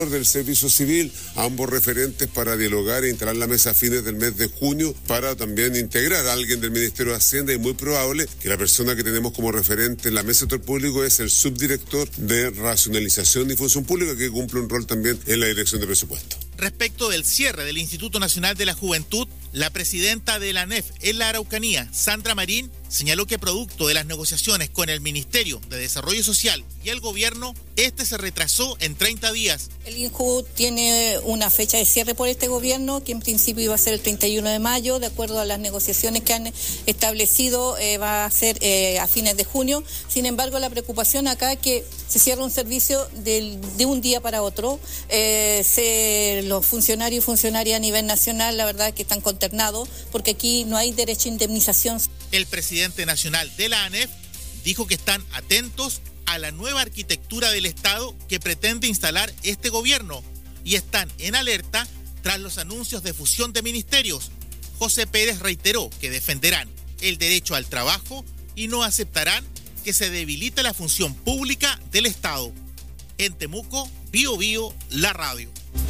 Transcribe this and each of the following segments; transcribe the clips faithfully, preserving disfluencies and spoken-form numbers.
del Servicio Civil, ambos referentes para dialogar e instalar la mesa a fines del mes de junio para también integrar a alguien del Ministerio de Hacienda, y muy probable que la persona que tenemos como referente en la mesa de sector público es el subdirector de racionalización y función pública, que cumple un rol también en la dirección de presupuesto. Respecto del cierre del Instituto Nacional de la Juventud, la presidenta de la A N E F en la Araucanía, Sandra Marín, señaló que producto de las negociaciones con el Ministerio de Desarrollo Social y el gobierno, este se retrasó en treinta días. El INJU tiene una fecha de cierre por este gobierno, que en principio iba a ser el treinta y uno de mayo, de acuerdo a las negociaciones que han establecido, eh, va a ser eh, a fines de junio. Sin embargo, la preocupación acá es que se cierra un servicio del, de un día para otro. Eh, se, los funcionarios y funcionarias a nivel nacional, la verdad es que están consternados, porque aquí no hay derecho a indemnización. El presidente nacional de la A N E F dijo que están atentos a la nueva arquitectura del Estado que pretende instalar este gobierno y están en alerta tras los anuncios de fusión de ministerios. José Pérez reiteró que defenderán el derecho al trabajo y no aceptarán que se debilite la función pública del Estado. En Temuco, Bío Bío, la radio.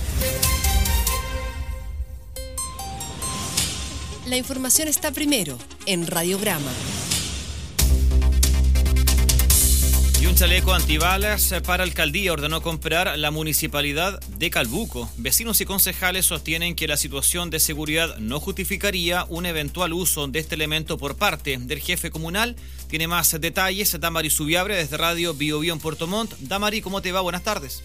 La información está primero en Radiograma. Y un chaleco antibalas para alcaldía ordenó comprar la municipalidad de Calbuco. Vecinos y concejales sostienen que la situación de seguridad no justificaría un eventual uso de este elemento por parte del jefe comunal. Tiene más detalles Damari Subiabre desde Radio Bío Bío en Puerto Montt. Damari, ¿cómo te va? Buenas tardes.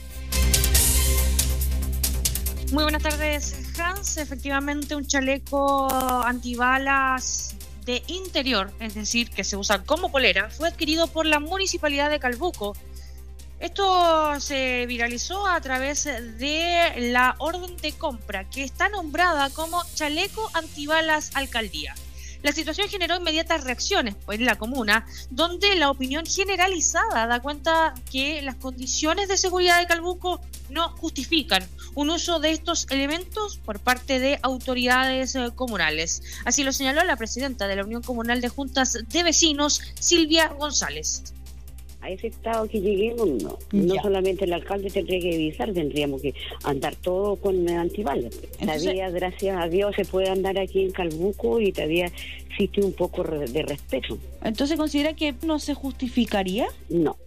Muy buenas tardes, Hans. Efectivamente, un chaleco antibalas de interior, es decir, que se usa como polera, fue adquirido por la Municipalidad de Calbuco. Esto se viralizó a través de la orden de compra, que está nombrada como chaleco antibalas alcaldía. La situación generó inmediatas reacciones en la comuna, donde la opinión generalizada da cuenta que las condiciones de seguridad de Calbuco no justifican un uso de estos elementos por parte de autoridades eh, comunales. Así lo señaló la presidenta de la Unión Comunal de Juntas de Vecinos, Silvia González. A ese estado que lleguemos, no. Ya. No solamente el alcalde tendría que avisar, tendríamos que andar todo con antibalas. Entonces, todavía, gracias a Dios, se puede andar aquí en Calbuco y todavía existe un poco de respeto. ¿Entonces considera que no se justificaría? No.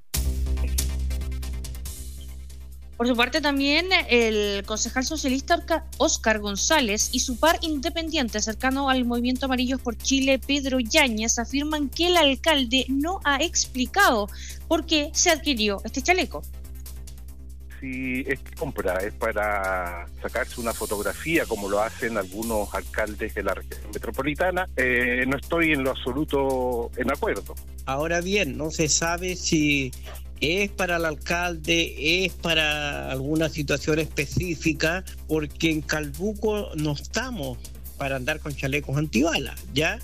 Por su parte, también el concejal socialista Óscar González y su par independiente cercano al Movimiento Amarillos por Chile, Pedro Yáñez, afirman que el alcalde no ha explicado por qué se adquirió este chaleco. Si esta compra es para sacarse una fotografía, como lo hacen algunos alcaldes de la región metropolitana, eh, no estoy en lo absoluto en acuerdo. Ahora bien, no se sabe si es para el alcalde, es para alguna situación específica, porque en Calbuco no estamos para andar con chalecos antibalas, ¿ya?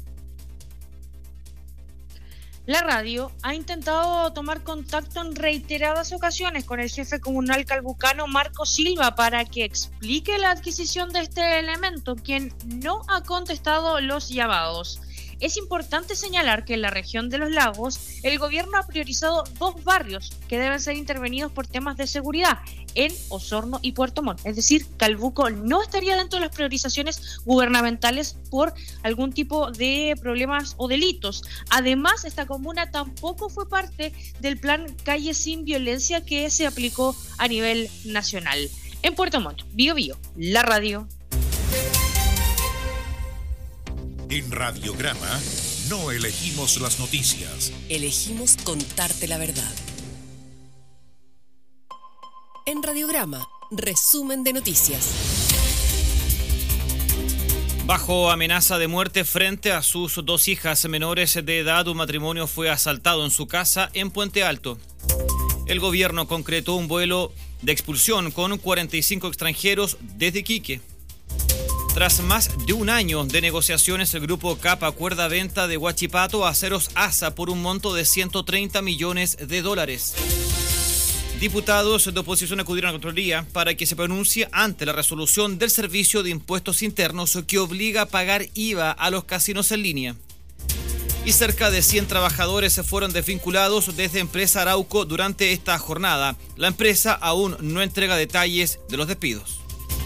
La radio ha intentado tomar contacto en reiteradas ocasiones con el jefe comunal calbucano Marco Silva para que explique la adquisición de este elemento, quien no ha contestado los llamados. Es importante señalar que en la región de los lagos el gobierno ha priorizado dos barrios que deben ser intervenidos por temas de seguridad, en Osorno y Puerto Montt. Es decir, Calbuco no estaría dentro de las priorizaciones gubernamentales por algún tipo de problemas o delitos. Además, esta comuna tampoco fue parte del plan Calle Sin Violencia que se aplicó a nivel nacional. En Puerto Montt, Bío Bío, la radio. En Radiograma no elegimos las noticias. Elegimos contarte la verdad. En Radiograma, resumen de noticias. Bajo amenaza de muerte frente a sus dos hijas menores de edad, un matrimonio fue asaltado en su casa en Puente Alto. El gobierno concretó un vuelo de expulsión con cuarenta y cinco extranjeros desde Iquique. Tras más de un año de negociaciones, el grupo C A P acuerda venta de Huachipato a Aceros ASA por un monto de ciento treinta millones de dólares. Diputados de oposición acudieron a la Contraloría para que se pronuncie ante la resolución del Servicio de Impuestos Internos que obliga a pagar I V A a los casinos en línea. Y cerca de cien trabajadores se fueron desvinculados desde Empresa Arauco durante esta jornada. La empresa aún no entrega detalles de los despidos.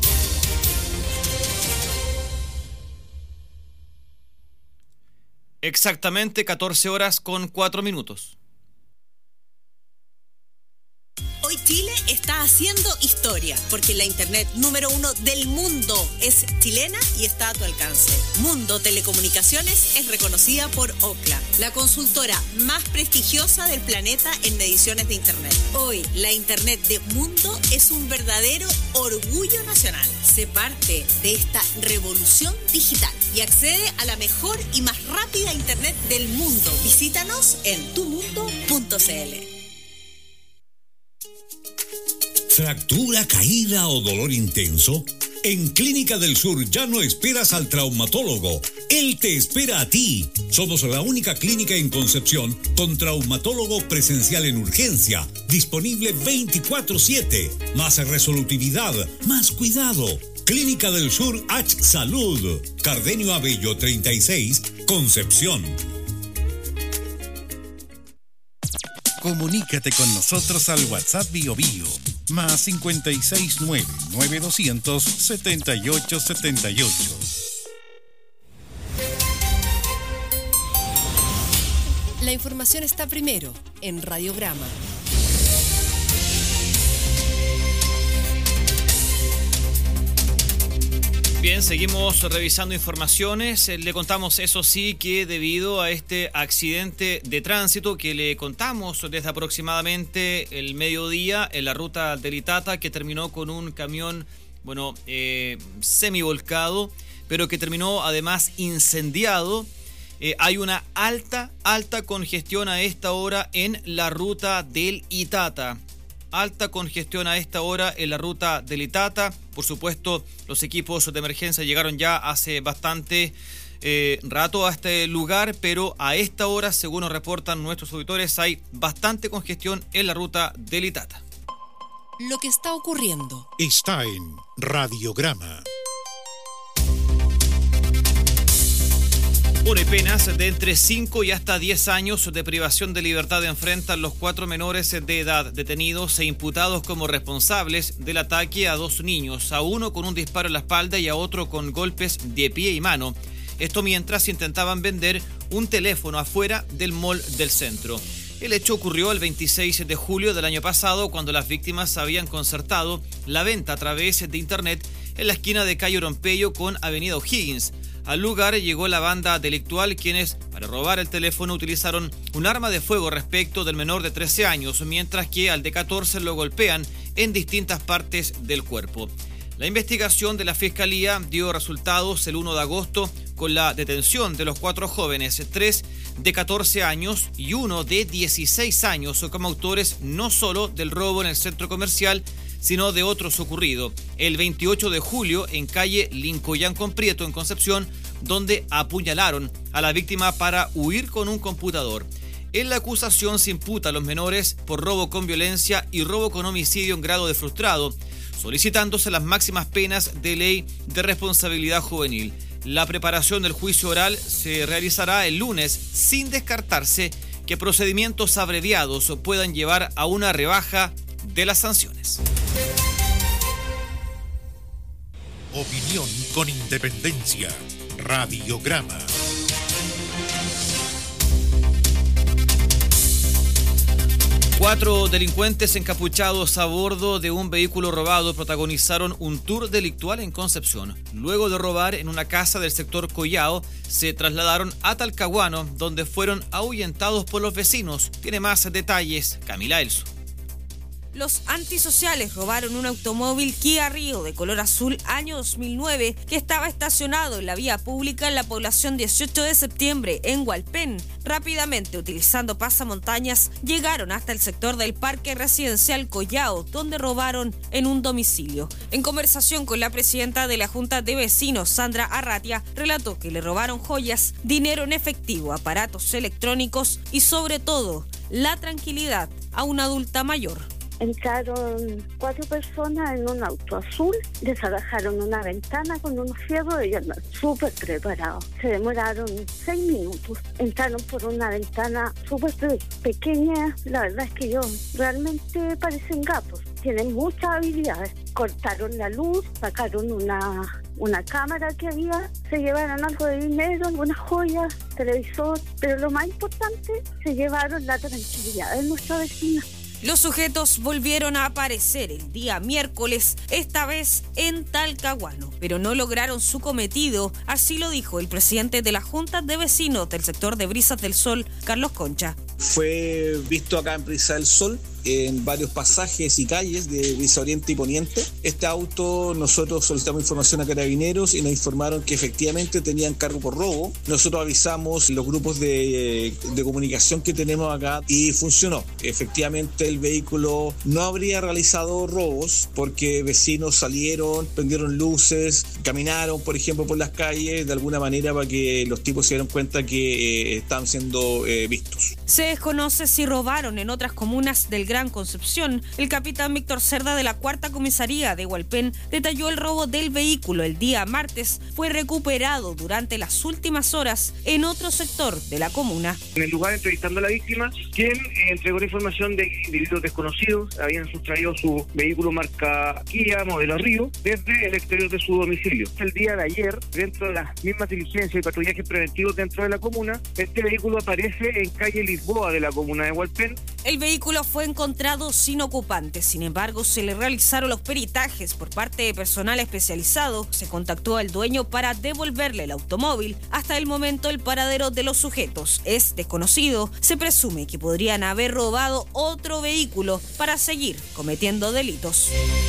Exactamente catorce horas con cuatro minutos. Hoy Chile está haciendo historia, porque la internet número uno del mundo es chilena y está a tu alcance. Mundo Telecomunicaciones es reconocida por Ookla, la consultora más prestigiosa del planeta en mediciones de internet. Hoy, la internet de Mundo es un verdadero orgullo nacional. Sé parte de esta revolución digital y accede a la mejor y más rápida internet del mundo. Visítanos en tu mundo punto c l. ¿Fractura, caída o dolor intenso? En Clínica del Sur ya no esperas al traumatólogo. Él te espera a ti. Somos la única clínica en Concepción con traumatólogo presencial en urgencia, disponible veinticuatro siete. Más resolutividad, más cuidado. Clínica del Sur H Salud. Cardenio Abello treinta y seis, Concepción. Comunícate con nosotros al WhatsApp Bio Bio, más cinco seis nueve, nueve dos cero cero, siete ocho siete ocho. La información está primero en Radiograma. Bien, seguimos revisando informaciones. Le contamos, eso sí, que debido a este accidente de tránsito que le contamos desde aproximadamente el mediodía en la ruta del Itata, que terminó con un camión, bueno, eh, semivolcado, pero que terminó además incendiado. Eh, hay una alta, alta congestión a esta hora en la ruta del Itata. Alta congestión a esta hora en la ruta del Itata. Por supuesto, los equipos de emergencia llegaron ya hace bastante eh, rato a este lugar, pero a esta hora, según nos reportan nuestros auditores, hay bastante congestión en la ruta del Itata. Lo que está ocurriendo está en Radiograma. Bueno, y penas de entre cinco y hasta diez años de privación de libertad enfrentan los cuatro menores de edad detenidos e imputados como responsables del ataque a dos niños, a uno con un disparo en la espalda y a otro con golpes de pie y mano. Esto mientras intentaban vender un teléfono afuera del mall del centro. El hecho ocurrió el veintiséis de julio del año pasado, cuando las víctimas habían concertado la venta a través de internet en la esquina de calle Orompeyo con avenida O'Higgins. Al lugar llegó la banda delictual, quienes, para robar el teléfono, utilizaron un arma de fuego respecto del menor de trece años, mientras que al de catorce lo golpean en distintas partes del cuerpo. La investigación de la Fiscalía dio resultados el uno de agosto con la detención de los cuatro jóvenes, tres de catorce años y uno de dieciséis años, como autores no solo del robo en el centro comercial, sino de otros ocurridos el veintiocho de julio en calle Lincoyán con Prieto, en Concepción, donde apuñalaron a la víctima para huir con un computador. En la acusación se imputa a los menores por robo con violencia y robo con homicidio en grado de frustrado, solicitándose las máximas penas de ley de responsabilidad juvenil. La preparación del juicio oral se realizará el lunes, sin descartarse que procedimientos abreviados puedan llevar a una rebaja de las sanciones. Opinión con independencia. Radiograma. Cuatro delincuentes encapuchados a bordo de un vehículo robado protagonizaron un tour delictual en Concepción. Luego de robar en una casa del sector Collao, se trasladaron a Talcahuano, donde fueron ahuyentados por los vecinos. Tiene más detalles Camila Elso. Los antisociales robaron un automóvil Kia Rio de color azul año dos mil nueve que estaba estacionado en la vía pública en la población dieciocho de septiembre en Hualpén. Rápidamente, utilizando pasamontañas, llegaron hasta el sector del Parque Residencial Collao, donde robaron en un domicilio. En conversación con la presidenta de la Junta de Vecinos, Sandra Arratia, relató que le robaron joyas, dinero en efectivo, aparatos electrónicos y sobre todo la tranquilidad a una adulta mayor. Entraron cuatro personas en un auto azul, desalajaron una ventana con unos fierros y andaban súper preparados. Se demoraron seis minutos. Entraron por una ventana súper pequeña. La verdad es que yo realmente parecen gatos. Tienen muchas habilidades. Cortaron la luz, sacaron una, una cámara que había, se llevaron algo de dinero, algunas joyas, televisor, pero lo más importante, se llevaron la tranquilidad de nuestra vecina. Los sujetos volvieron a aparecer el día miércoles, esta vez en Talcahuano, pero no lograron su cometido, así lo dijo el presidente de la Junta de Vecinos del sector de Brisas del Sol, Carlos Concha. Fue visto acá en Brisas del Sol, en varios pasajes y calles de Brisa Oriente y Poniente. Este auto, nosotros solicitamos información a Carabineros y nos informaron que efectivamente tenían cargo por robo. Nosotros avisamos los grupos de, de comunicación que tenemos acá y funcionó. Efectivamente el vehículo no habría realizado robos porque vecinos salieron, prendieron luces, caminaron, por ejemplo, por las calles de alguna manera para que los tipos se dieran cuenta que eh, estaban siendo eh, vistos. Se desconoce si robaron en otras comunas del Gran Concepción. El capitán Víctor Cerda de la Cuarta Comisaría de Hualpén detalló el robo del vehículo el día martes. Fue recuperado durante las últimas horas en otro sector de la comuna. En el lugar, entrevistando a la víctima, quien entregó la información de individuos desconocidos habían sustraído su vehículo marca Kia, modelo Río, desde el exterior de su domicilio. El día de ayer, dentro de las mismas diligencias y patrullajes preventivos dentro de la comuna, este vehículo aparece en calle Lisboa de la comuna de Hualpén. El vehículo fue encontrado sin ocupantes, sin embargo se le realizaron los peritajes por parte de personal especializado. Se contactó al dueño para devolverle el automóvil. Hasta el momento el paradero de los sujetos es desconocido. Se presume que podrían haber robado otro vehículo para seguir cometiendo delitos.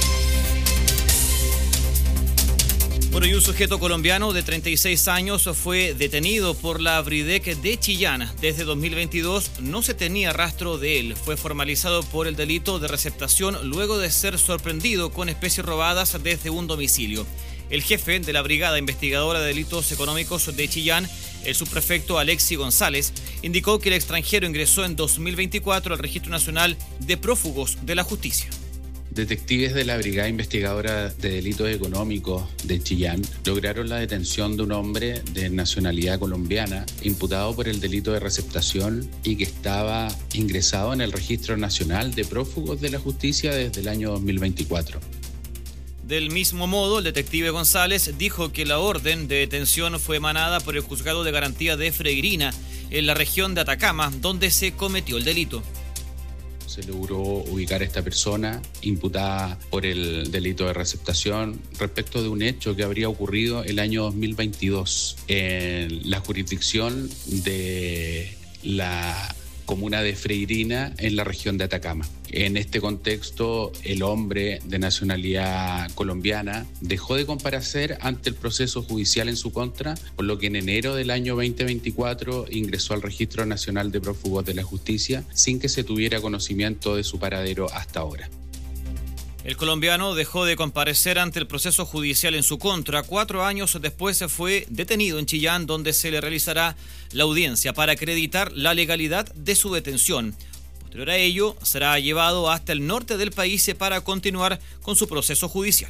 Bueno, y un sujeto colombiano de treinta y seis años fue detenido por la Bridec de Chillán. Desde dos mil veintidós no se tenía rastro de él. Fue formalizado por el delito de receptación luego de ser sorprendido con especies robadas desde un domicilio. El jefe de la Brigada Investigadora de Delitos Económicos de Chillán, el subprefecto Alexi González, indicó que el extranjero ingresó en dos mil veinticuatro al Registro Nacional de Prófugos de la Justicia. Detectives de la Brigada Investigadora de Delitos Económicos de Chillán lograron la detención de un hombre de nacionalidad colombiana imputado por el delito de receptación y que estaba ingresado en el Registro Nacional de Prófugos de la Justicia desde el año dos mil veinticuatro. Del mismo modo, el detective González dijo que la orden de detención fue emanada por el Juzgado de Garantía de Freirina, en la región de Atacama, donde se cometió el delito. Se logró ubicar a esta persona imputada por el delito de receptación respecto de un hecho que habría ocurrido el año dos mil veintidós en la jurisdicción de la comuna de Freirina en la región de Atacama. En este contexto, el hombre de nacionalidad colombiana dejó de comparecer ante el proceso judicial en su contra, por lo que en enero del año veinte veinticuatro ingresó al Registro Nacional de Prófugos de la Justicia sin que se tuviera conocimiento de su paradero hasta ahora. El colombiano dejó de comparecer ante el proceso judicial en su contra. Cuatro años después se fue detenido en Chillán, donde se le realizará la audiencia para acreditar la legalidad de su detención. Posterior a ello, será llevado hasta el norte del país para continuar con su proceso judicial.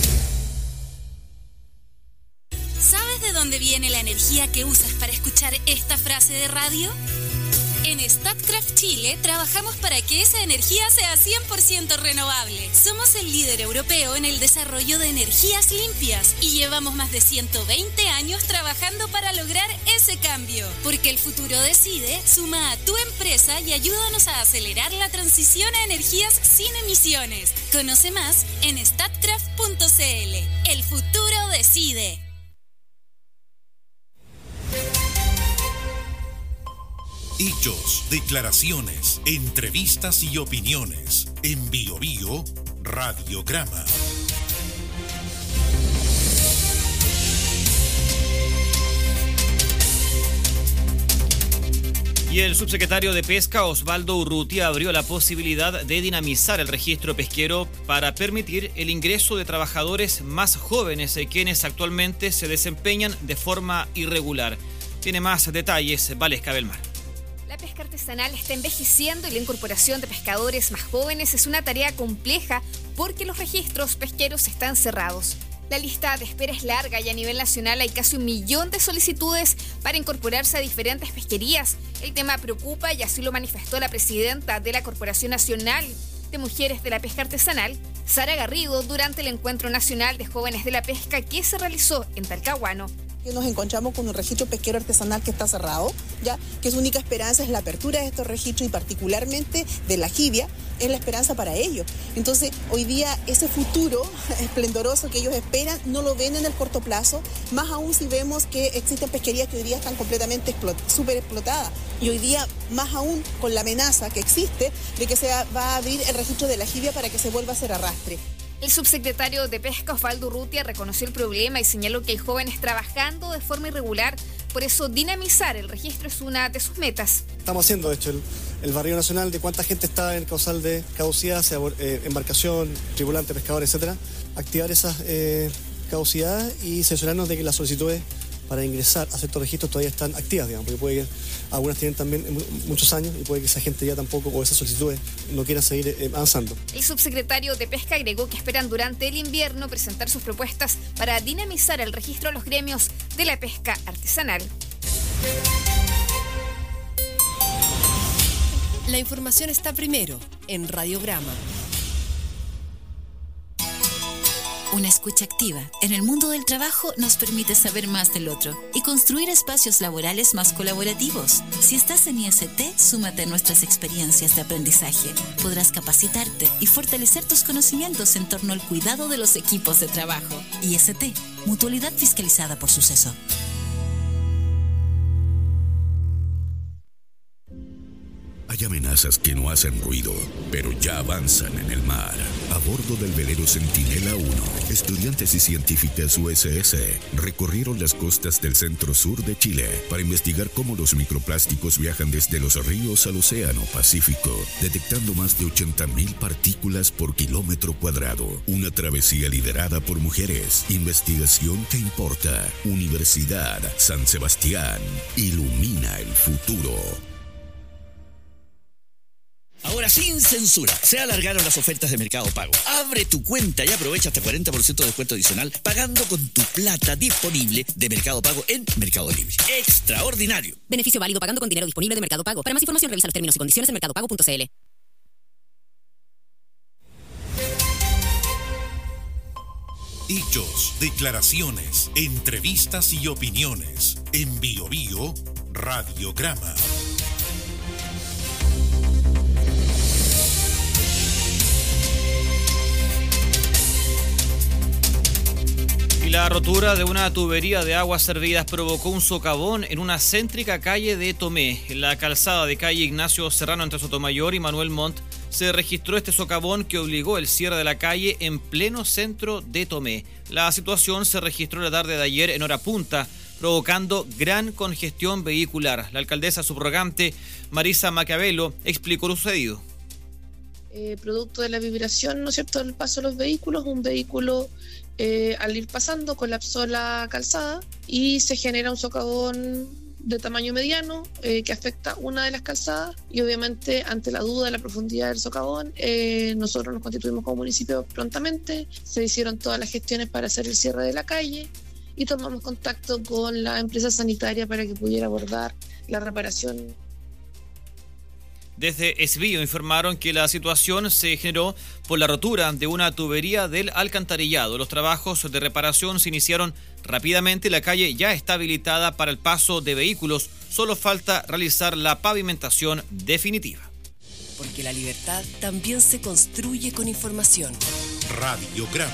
¿Sabes de dónde viene la energía que usas para escuchar esta frase de radio? En Statkraft Chile trabajamos para que esa energía sea cien por ciento renovable. Somos el líder europeo en el desarrollo de energías limpias y llevamos más de ciento veinte años trabajando para lograr ese cambio. Porque el futuro decide, suma a tu empresa y ayúdanos a acelerar la transición a energías sin emisiones. Conoce más en statkraft punto c l. El futuro decide. Hechos, declaraciones, entrevistas y opiniones. En Bio Bio, Radiograma. Y el subsecretario de Pesca, Osvaldo Urrutia, abrió la posibilidad de dinamizar el registro pesquero para permitir el ingreso de trabajadores más jóvenes, quienes actualmente se desempeñan de forma irregular. Tiene más detalles Valesca Belmar. La La pesca artesanal está envejeciendo y la incorporación de pescadores más jóvenes es una tarea compleja porque los registros pesqueros están cerrados. La lista de espera es larga y a nivel nacional hay casi un millón de solicitudes para incorporarse a diferentes pesquerías. El tema preocupa y así lo manifestó la presidenta de la Corporación Nacional de Mujeres de la Pesca Artesanal, Sara Garrido, durante el Encuentro Nacional de Jóvenes de la Pesca que se realizó en Talcahuano. Nos encontramos con un registro pesquero artesanal que está cerrado, ya que su única esperanza es la apertura de estos registros y particularmente de la jibia, es la esperanza para ellos. Entonces, hoy día ese futuro esplendoroso que ellos esperan no lo ven en el corto plazo, más aún si vemos que existen pesquerías que hoy día están completamente explot- súper explotadas y hoy día más aún con la amenaza que existe de que se va a abrir el registro de la jibia para que se vuelva a hacer arrastre. El subsecretario de Pesca, Osvaldo Urrutia, reconoció el problema y señaló que hay jóvenes trabajando de forma irregular. Por eso, dinamizar el registro es una de sus metas. Estamos haciendo, de hecho, el, el barrido nacional de cuánta gente está en el causal de caducidad, sea eh, embarcación, tripulante, pescador, etcétera. Activar esas eh, caducidades y cerciorarnos de que las solicitudes para ingresar a ciertos registros todavía están activas, digamos, porque puede que algunas tienen también muchos años y puede que esa gente ya tampoco, o esas solicitudes, no quieran seguir eh, avanzando. El subsecretario de Pesca agregó que esperan durante el invierno presentar sus propuestas para dinamizar el registro de los gremios de la pesca artesanal. La información está primero en Radiograma. Una escucha activa en el mundo del trabajo nos permite saber más del otro y construir espacios laborales más colaborativos. Si estás en I S T, súmate a nuestras experiencias de aprendizaje. Podrás capacitarte y fortalecer tus conocimientos en torno al cuidado de los equipos de trabajo. I S T, mutualidad fiscalizada por Suceso. Hay amenazas que no hacen ruido, pero ya avanzan en el mar. A bordo del velero Centinela uno, estudiantes y científicas U S S recorrieron las costas del centro-sur de Chile para investigar cómo los microplásticos viajan desde los ríos al océano Pacífico, detectando más de ochenta mil partículas por kilómetro cuadrado. Una travesía liderada por mujeres. Investigación que importa. Universidad San Sebastián. Ilumina el futuro. Ahora sin censura, se alargaron las ofertas de Mercado Pago. Abre tu cuenta y aprovecha hasta cuarenta por ciento de descuento adicional pagando con tu plata disponible de Mercado Pago en Mercado Libre. ¡Extraordinario! Beneficio válido pagando con dinero disponible de Mercado Pago. Para más información revisa los términos y condiciones en mercado pago punto c l. Hechos, declaraciones, entrevistas y opiniones. En Bio Bio, Radiograma. Y la rotura de una tubería de aguas servidas provocó un socavón en una céntrica calle de Tomé. En la calzada de calle Ignacio Serrano entre Sotomayor y Manuel Montt se registró este socavón que obligó el cierre de la calle en pleno centro de Tomé. La situación se registró la tarde de ayer en hora punta, provocando gran congestión vehicular. La alcaldesa subrogante Marisa Maquiavelo explicó lo sucedido. Eh, producto de la vibración, ¿no es cierto?, del paso de los vehículos, un vehículo eh, al ir pasando colapsó la calzada y se genera un socavón de tamaño mediano eh, que afecta una de las calzadas y obviamente ante la duda de la profundidad del socavón eh, nosotros nos constituimos como municipio prontamente, se hicieron todas las gestiones para hacer el cierre de la calle y tomamos contacto con la empresa sanitaria para que pudiera abordar la reparación. Desde Esbío informaron que la situación se generó por la rotura de una tubería del alcantarillado. Los trabajos de reparación se iniciaron rápidamente. La calle ya está habilitada para el paso de vehículos. Solo falta realizar la pavimentación definitiva. Porque la libertad también se construye con información. Radiograma.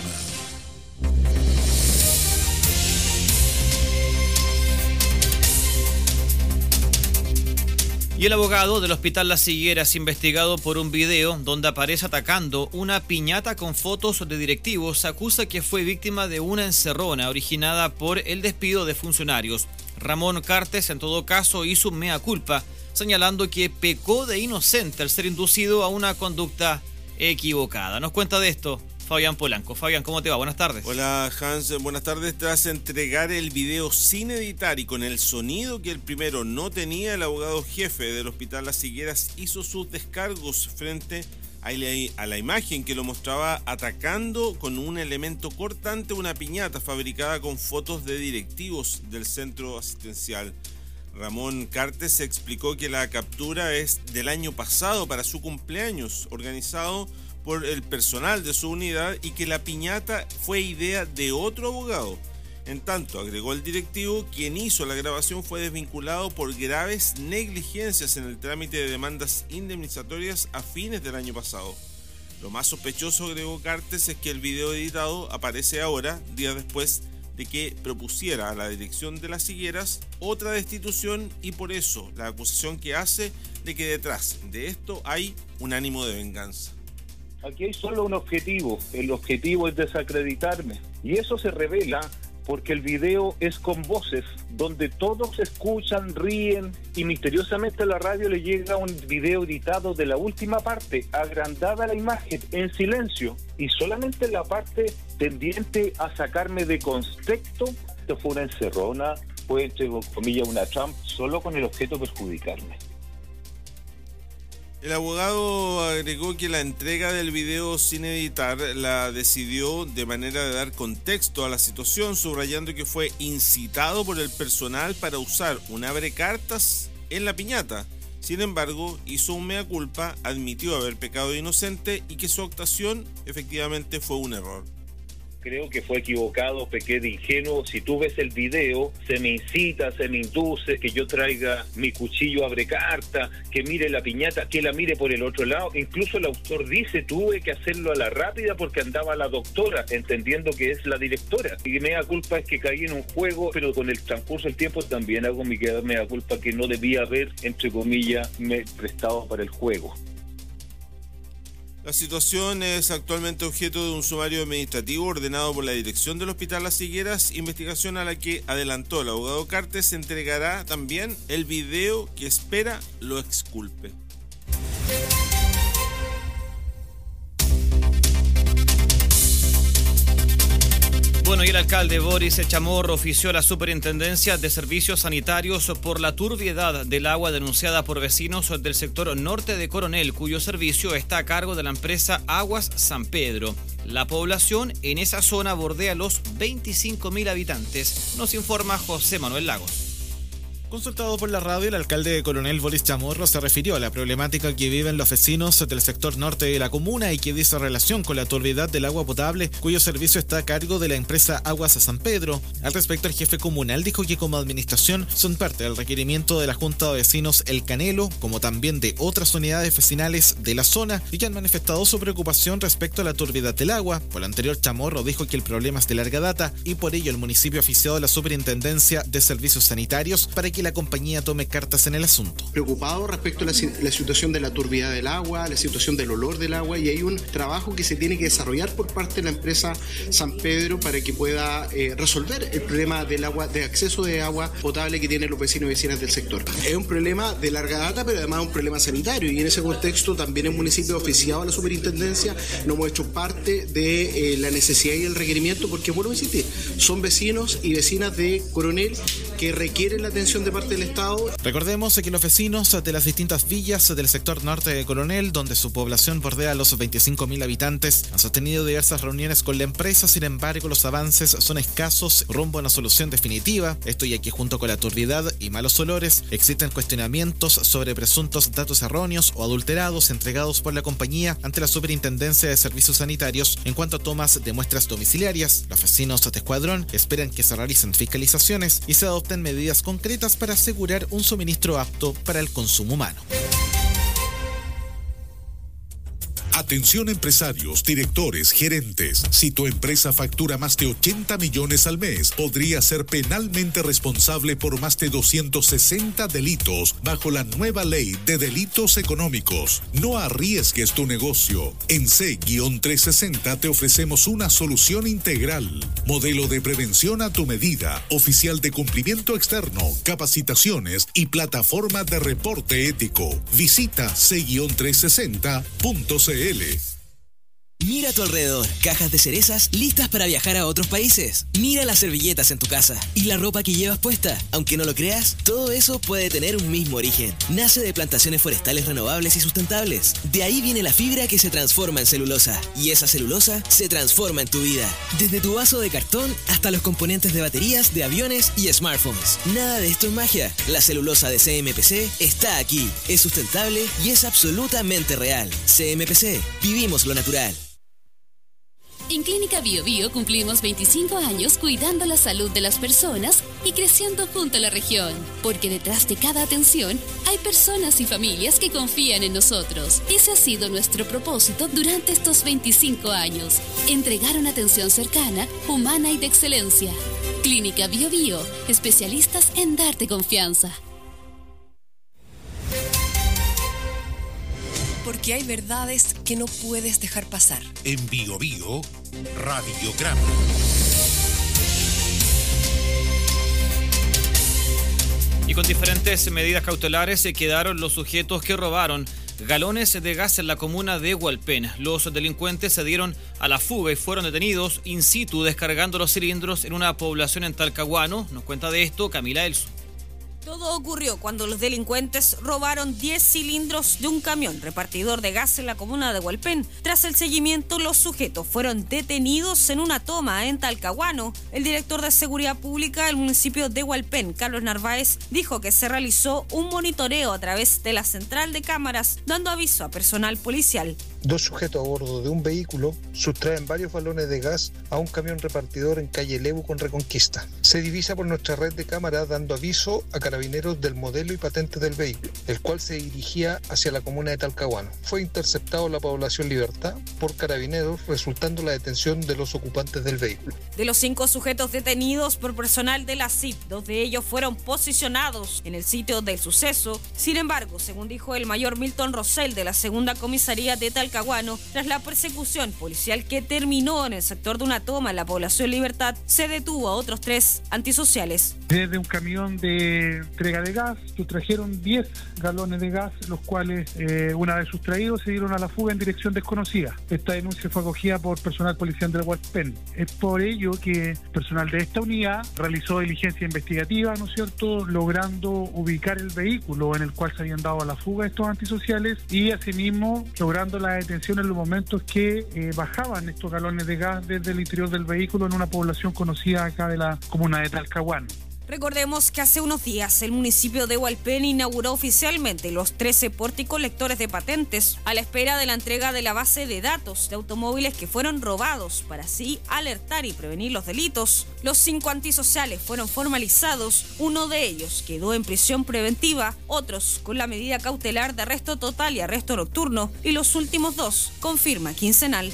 Y el abogado del Hospital Las Higueras, investigado por un video donde aparece atacando una piñata con fotos de directivos, acusa que fue víctima de una encerrona originada por el despido de funcionarios. Ramón Cartes, en todo caso, hizo mea culpa, señalando que pecó de inocente al ser inducido a una conducta equivocada. Nos cuenta de esto Fabián Polanco. Fabián, ¿cómo te va? Buenas tardes. Hola Hans, buenas tardes. Tras entregar el video sin editar y con el sonido que el primero no tenía, el abogado jefe del Hospital Las Higueras hizo sus descargos frente a la, a la imagen que lo mostraba atacando con un elemento cortante una piñata fabricada con fotos de directivos del centro asistencial. Ramón Cartes explicó que la captura es del año pasado para su cumpleaños, organizado por el personal de su unidad, y que la piñata fue idea de otro abogado. En tanto, agregó el directivo, quien hizo la grabación fue desvinculado por graves negligencias en el trámite de demandas indemnizatorias a fines del año pasado. Lo más sospechoso, agregó Cartes, es que el video editado aparece ahora, días después de que propusiera a la dirección de Las Higueras otra destitución, y por eso la acusación que hace de que detrás de esto hay un ánimo de venganza. Aquí hay solo un objetivo, el objetivo es desacreditarme, y eso se revela porque el video es con voces donde todos escuchan, ríen, y misteriosamente a la radio le llega un video editado de la última parte, agrandada la imagen, en silencio, y solamente la parte tendiente a sacarme de contexto. Esto fue una encerrona, fue entre comillas una trampa, solo con el objeto de perjudicarme. El abogado agregó que la entrega del video sin editar la decidió de manera de dar contexto a la situación, subrayando que fue incitado por el personal para usar un abrecartas en la piñata. Sin embargo, hizo un mea culpa, admitió haber pecado de inocente y que su actuación efectivamente fue un error. Creo que fue equivocado, pequé de ingenuo. Si tú ves el video, se me incita, se me induce que yo traiga mi cuchillo abrecarta, que mire la piñata, que la mire por el otro lado. Incluso el autor dice, tuve que hacerlo a la rápida porque andaba la doctora, entendiendo que es la directora. Y me da culpa es que caí en un juego, pero con el transcurso del tiempo también hago mi me da culpa que no debía haber, entre comillas, me prestado para el juego. La situación es actualmente objeto de un sumario administrativo ordenado por la dirección del Hospital Las Higueras, investigación a la que adelantó el abogado Cartes. Se entregará también el video que espera lo exculpe. Bueno, y el alcalde Boris Chamorro ofició a la Superintendencia de Servicios Sanitarios por la turbiedad del agua denunciada por vecinos del sector norte de Coronel, cuyo servicio está a cargo de la empresa Aguas San Pedro. La población en esa zona bordea los veinticinco mil habitantes, nos informa José Manuel Lagos. Consultado por la radio, el alcalde de Coronel Boris Chamorro se refirió a la problemática que viven los vecinos del sector norte de la comuna y que dice relación con la turbiedad del agua potable, cuyo servicio está a cargo de la empresa Aguas San Pedro. Al respecto, el jefe comunal dijo que como administración son parte del requerimiento de la Junta de Vecinos El Canelo, como también de otras unidades vecinales de la zona, y que han manifestado su preocupación respecto a la turbiedad del agua. Por lo anterior, Chamorro dijo que el problema es de larga data y por ello el municipio ha oficiado a la Superintendencia de Servicios Sanitarios para que la compañía tome cartas en el asunto. Preocupado respecto a la, la situación de la turbiedad del agua, la situación del olor del agua, y hay un trabajo que se tiene que desarrollar por parte de la empresa San Pedro para que pueda eh, resolver el problema del agua, de acceso de agua potable que tienen los vecinos y vecinas del sector. Es un problema de larga data, pero además un problema sanitario, y en ese contexto también el municipio ha oficiado a la superintendencia, nos hemos hecho parte de eh, la necesidad y el requerimiento, porque vuelvo a insistir, son vecinos y vecinas de Coronel que requieren la atención de parte del Estado. Recordemos que los vecinos de las distintas villas del sector norte de Coronel, donde su población bordea los veinticinco mil habitantes, han sostenido diversas reuniones con la empresa. Sin embargo, los avances son escasos rumbo a una solución definitiva. Esto ya que junto con la turbiedad y malos olores existen cuestionamientos sobre presuntos datos erróneos o adulterados entregados por la compañía ante la Superintendencia de Servicios Sanitarios en cuanto a tomas de muestras domiciliarias. Los vecinos de Escuadrón esperan que se realicen fiscalizaciones y se adopten medidas concretas para asegurar un suministro apto para el consumo humano. Atención empresarios, directores, gerentes. Si tu empresa factura más de ochenta millones al mes, podría ser penalmente responsable por más de doscientos sesenta delitos bajo la nueva ley de delitos económicos. No arriesgues tu negocio. En C trescientos sesenta te ofrecemos una solución integral. Modelo de prevención a tu medida, oficial de cumplimiento externo, capacitaciones y plataforma de reporte ético. Visita C trescientos sesenta punto c l. Mira a tu alrededor, cajas de cerezas listas para viajar a otros países. Mira las servilletas en tu casa y la ropa que llevas puesta. Aunque no lo creas, todo eso puede tener un mismo origen. Nace de plantaciones forestales renovables y sustentables. De ahí viene la fibra que se transforma en celulosa. Y esa celulosa se transforma en tu vida. Desde tu vaso de cartón hasta los componentes de baterías, de aviones y smartphones. Nada de esto es magia. La celulosa de C M P C está aquí. Es sustentable y es absolutamente real. C M P C. Vivimos lo natural. En Clínica Bio Bio cumplimos veinticinco años cuidando la salud de las personas y creciendo junto a la región. Porque detrás de cada atención hay personas y familias que confían en nosotros. Ese ha sido nuestro propósito durante estos veinticinco años. Entregar una atención cercana, humana y de excelencia. Clínica Bio Bio, especialistas en darte confianza. Porque hay verdades que no puedes dejar pasar. En Bio Bio, Radiograma. Y con diferentes medidas cautelares se quedaron los sujetos que robaron galones de gas en la comuna de Hualpén. Los delincuentes se dieron a la fuga y fueron detenidos in situ descargando los cilindros en una población en Talcahuano. Nos cuenta de esto Camila Elso. Todo ocurrió cuando los delincuentes robaron diez cilindros de un camión repartidor de gas en la comuna de Hualpén. Tras el seguimiento, los sujetos fueron detenidos en una toma en Talcahuano. El director de Seguridad Pública del municipio de Hualpén, Carlos Narváez, dijo que se realizó un monitoreo a través de la central de cámaras, dando aviso a personal policial. Dos sujetos a bordo de un vehículo sustraen varios balones de gas a un camión repartidor en calle Lebu con Reconquista. Se divisa por nuestra red de cámaras dando aviso a carabineros del modelo y patente del vehículo, el cual se dirigía hacia la comuna de Talcahuano. Fue interceptado en la población Libertad por carabineros, resultando la detención de los ocupantes del vehículo. De los cinco sujetos detenidos por personal de la C I P, dos de ellos fueron posicionados en el sitio del suceso. Sin embargo, según dijo el mayor Milton Rosell de la segunda comisaría de Talcahuano, tras la persecución policial que terminó en el sector de una toma en la población Libertad, se detuvo a otros tres antisociales. Desde un camión de entrega de gas, sustrajeron diez galones de gas, los cuales, eh, una vez sustraídos, se dieron a la fuga en dirección desconocida. Esta denuncia fue acogida por personal policial del Hualpén. Es por ello que personal de esta unidad realizó diligencia investigativa, ¿no es cierto?, logrando ubicar el vehículo en el cual se habían dado a la fuga estos antisociales y asimismo logrando la detención en los momentos que eh, bajaban estos galones de gas desde el interior del vehículo en una población conocida acá de la comuna de Talcahuano. Recordemos que hace unos días el municipio de Hualpén inauguró oficialmente los trece porticolectores de patentes a la espera de la entrega de la base de datos de automóviles que fueron robados para así alertar y prevenir los delitos. Los cinco antisociales fueron formalizados, uno de ellos quedó en prisión preventiva, otros con la medida cautelar de arresto total y arresto nocturno y los últimos dos confirma quincenal.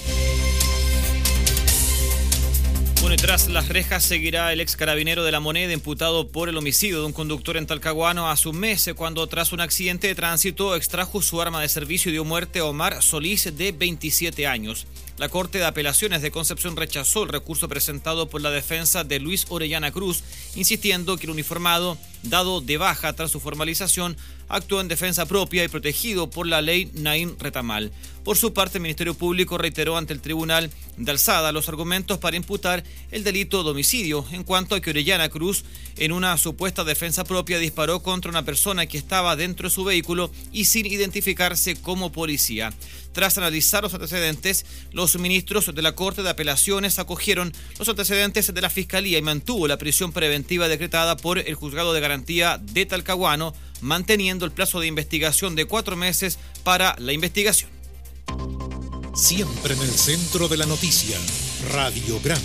Bueno, y tras las rejas seguirá el ex carabinero de La Moneda imputado por el homicidio de un conductor en Talcahuano hace un mes, cuando tras un accidente de tránsito extrajo su arma de servicio y dio muerte a Omar Solís, de veintisiete años. La Corte de Apelaciones de Concepción rechazó el recurso presentado por la defensa de Luis Orellana Cruz, insistiendo que el uniformado, dado de baja tras su formalización, actuó en defensa propia y protegido por la ley Naín Retamal. Por su parte, el Ministerio Público reiteró ante el Tribunal de Alzada los argumentos para imputar el delito de homicidio, en cuanto a que Orellana Cruz, en una supuesta defensa propia, disparó contra una persona que estaba dentro de su vehículo y sin identificarse como policía. Tras analizar los antecedentes, los ministros de la Corte de Apelaciones acogieron los antecedentes de la Fiscalía y mantuvo la prisión preventiva decretada por el Juzgado de Garantía de Talcahuano, manteniendo el plazo de investigación de cuatro meses para la investigación. Siempre en el centro de la noticia, Radiograma.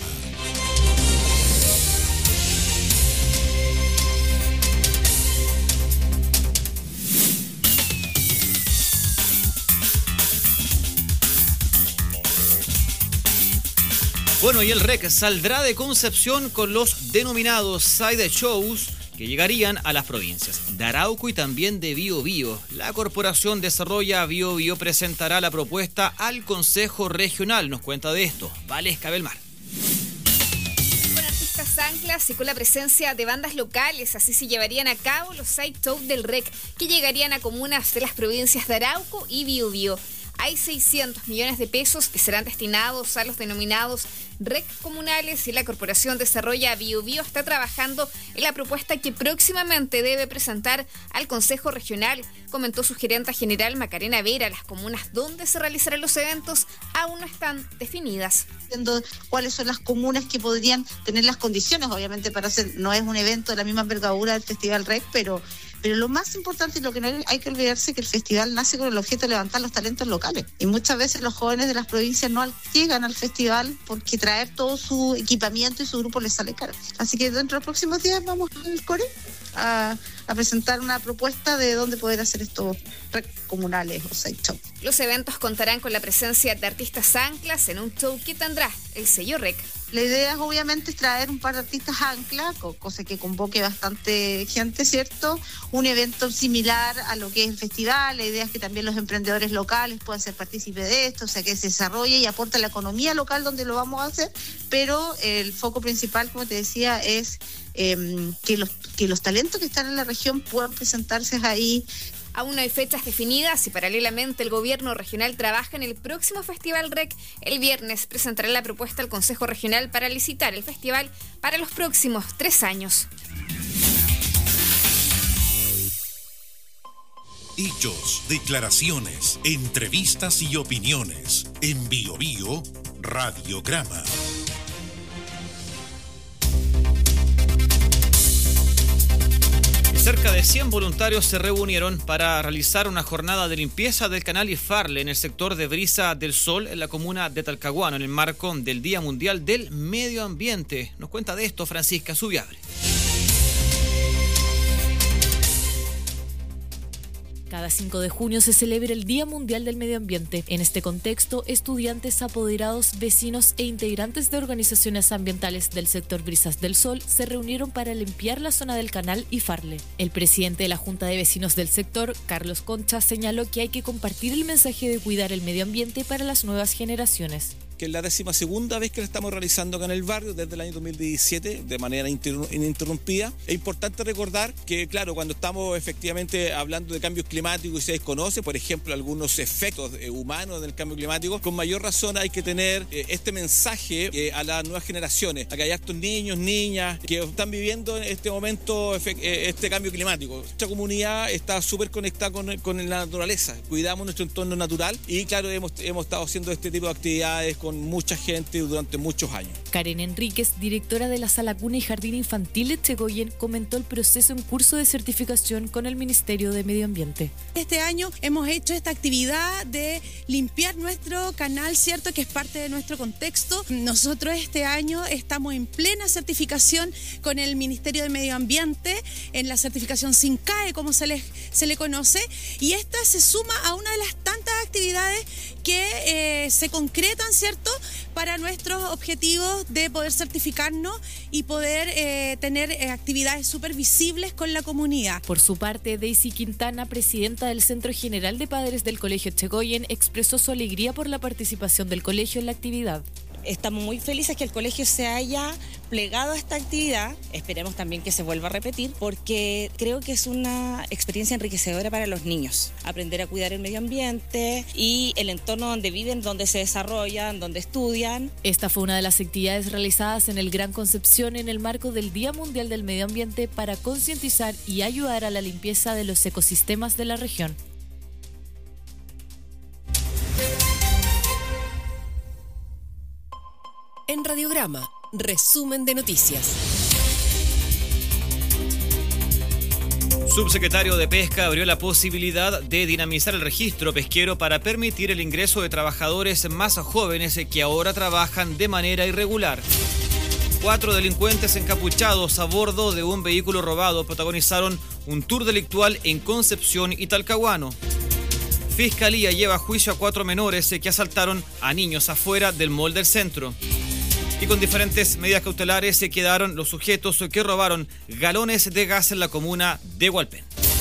Bueno, y el R E C saldrá de Concepción con los denominados Side Shows que llegarían a las provincias de Arauco y también de Biobío. La Corporación Desarrolla Biobío presentará la propuesta al Consejo Regional. Nos cuenta de esto Valesca Belmar. Con artistas anclas y con la presencia de bandas locales, así se llevarían a cabo los Side Shows del R E C, que llegarían a comunas de las provincias de Arauco y Biobío. Hay seiscientos millones de pesos que serán destinados a los denominados R E C comunales y la Corporación Desarrolla Bio Bio está trabajando en la propuesta que próximamente debe presentar al Consejo Regional, comentó su gerenta general Macarena Vera. Las comunas donde se realizarán los eventos aún no están definidas. ¿Cuáles son las comunas que podrían tener las condiciones? Obviamente para hacer, no es un evento de la misma envergadura del Festival R E C, pero, pero lo más importante y lo que no hay que olvidarse es que el festival nace con el objeto de levantar los talentos locales. Y muchas veces los jóvenes de las provincias no llegan al festival porque traer todo su equipamiento y su grupo les sale caro. Así que dentro de los próximos días vamos al Core a, a presentar una propuesta de dónde poder hacer estos R E C comunales o side show. Los eventos contarán con la presencia de artistas anclas en un show que tendrá el sello R E C. La idea es obviamente traer un par de artistas ancla, cosa que convoque bastante gente, ¿cierto? Un evento similar a lo que es el festival. La idea es que también los emprendedores locales puedan ser partícipes de esto, o sea, que se desarrolle y aporte a la economía local donde lo vamos a hacer, pero el foco principal, como te decía, es eh, que, los, que los talentos que están en la región puedan presentarse ahí. Aún no hay fechas definidas y paralelamente el gobierno regional trabaja en el próximo Festival R E C. El viernes presentará la propuesta al Consejo Regional para licitar el festival para los próximos tres años. Hechos, declaraciones, entrevistas y opiniones. En Bio Bio, Radiograma. Cerca de cien voluntarios se reunieron para realizar una jornada de limpieza del canal Ifarle en el sector de Brisa del Sol, en la comuna de Talcahuano, en el marco del Día Mundial del Medio Ambiente. Nos cuenta de esto Francisca Subiabre. Cada cinco de junio se celebra el Día Mundial del Medio Ambiente. En este contexto, estudiantes, apoderados, vecinos e integrantes de organizaciones ambientales del sector Brisas del Sol se reunieron para limpiar la zona del canal Ifarle. El presidente de la Junta de Vecinos del sector, Carlos Concha, señaló que hay que compartir el mensaje de cuidar el medio ambiente para las nuevas generaciones. Que es la décima segunda vez que lo estamos realizando acá en el barrio desde el año dos mil diecisiete de manera ininterrumpida. Es importante recordar que, claro, cuando estamos efectivamente hablando de cambios climáticos y se desconoce, por ejemplo, algunos efectos eh, humanos del cambio climático, con mayor razón hay que tener eh, este mensaje eh, a las nuevas generaciones. Acá hay hartos niños, niñas que están viviendo en este momento eh, este cambio climático. Nuestra comunidad está súper conectada con, con la naturaleza, cuidamos nuestro entorno natural y, claro, hemos, hemos estado haciendo este tipo de actividades con mucha gente durante muchos años. Karen Enríquez, directora de la Sala Cuna y Jardín Infantil de Chegoyen, comentó el proceso en curso de certificación con el Ministerio de Medio Ambiente. Este año hemos hecho esta actividad de limpiar nuestro canal, ¿cierto?, que es parte de nuestro contexto. Nosotros este año estamos en plena certificación con el Ministerio de Medio Ambiente, en la certificación SINCAE, como se le, se le conoce, y esta se suma a una de las tantas actividades que eh, se concretan, ¿cierto?, para nuestros objetivos de poder certificarnos y poder eh, tener eh, actividades súper visibles con la comunidad. Por su parte, Daisy Quintana, presidenta del Centro General de Padres del Colegio Chegoyen, expresó su alegría por la participación del colegio en la actividad. Estamos muy felices que el colegio se haya plegado a esta actividad. Esperemos también que se vuelva a repetir porque creo que es una experiencia enriquecedora para los niños. Aprender a cuidar el medio ambiente y el entorno donde viven, donde se desarrollan, donde estudian. Esta fue una de las actividades realizadas en el Gran Concepción en el marco del Día Mundial del Medio Ambiente para concientizar y ayudar a la limpieza de los ecosistemas de la región. En Radiograma, resumen de noticias. Subsecretario de Pesca abrió la posibilidad de dinamizar el registro pesquero para permitir el ingreso de trabajadores más jóvenes que ahora trabajan de manera irregular. Cuatro delincuentes encapuchados a bordo de un vehículo robado protagonizaron un tour delictual en Concepción y Talcahuano. Fiscalía lleva a juicio a cuatro menores que asaltaron a niños afuera del mall del centro. Y con diferentes medidas cautelares se quedaron los sujetos que robaron galones de gas en la comuna de Hualpén.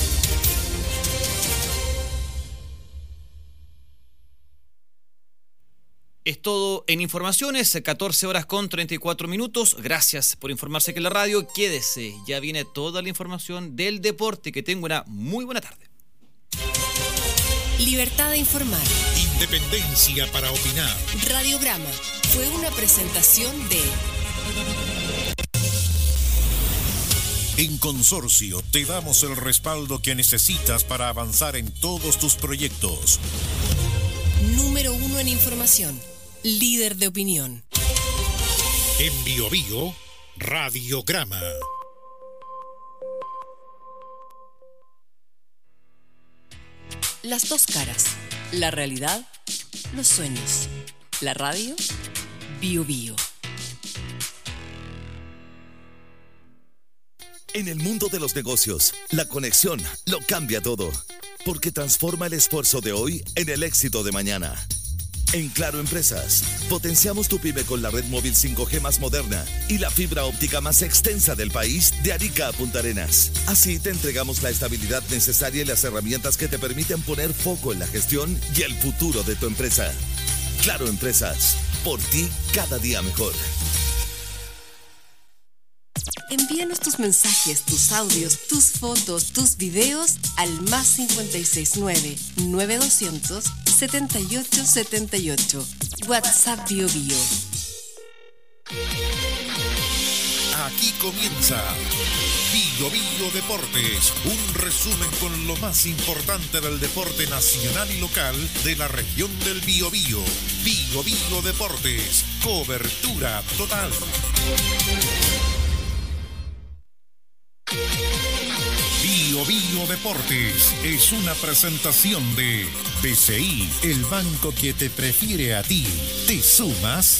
Es todo en informaciones, catorce horas con treinta y cuatro minutos. Gracias por informarse que en la radio. Quédese, ya viene toda la información del deporte. Que tenga una muy buena tarde. Libertad de informar. Independencia para opinar. Radiograma fue una presentación de... En Consorcio te damos el respaldo que necesitas para avanzar en todos tus proyectos. Número uno en información. Líder de opinión. En Biobío, Radiograma. Las dos caras. La realidad, los sueños. La radio, Biobío. En el mundo de los negocios, la conexión lo cambia todo, porque transforma el esfuerzo de hoy en el éxito de mañana. En Claro Empresas, potenciamos tu pyme con la red móvil cinco G más moderna y la fibra óptica más extensa del país de Arica a Punta Arenas. Así te entregamos la estabilidad necesaria y las herramientas que te permiten poner foco en la gestión y el futuro de tu empresa. Claro Empresas, por ti cada día mejor. Envíanos tus mensajes, tus audios, tus fotos, tus videos al más cinco seis nueve, nueve dos cero cero, siete ocho siete ocho. WhatsApp Biobío. Aquí comienza Biobío Deportes, un resumen con lo más importante del deporte nacional y local de la región del Biobío. Biobío Deportes, cobertura total. Biobío Deportes es una presentación de B C I, el banco que te prefiere a ti. ¿Te sumas?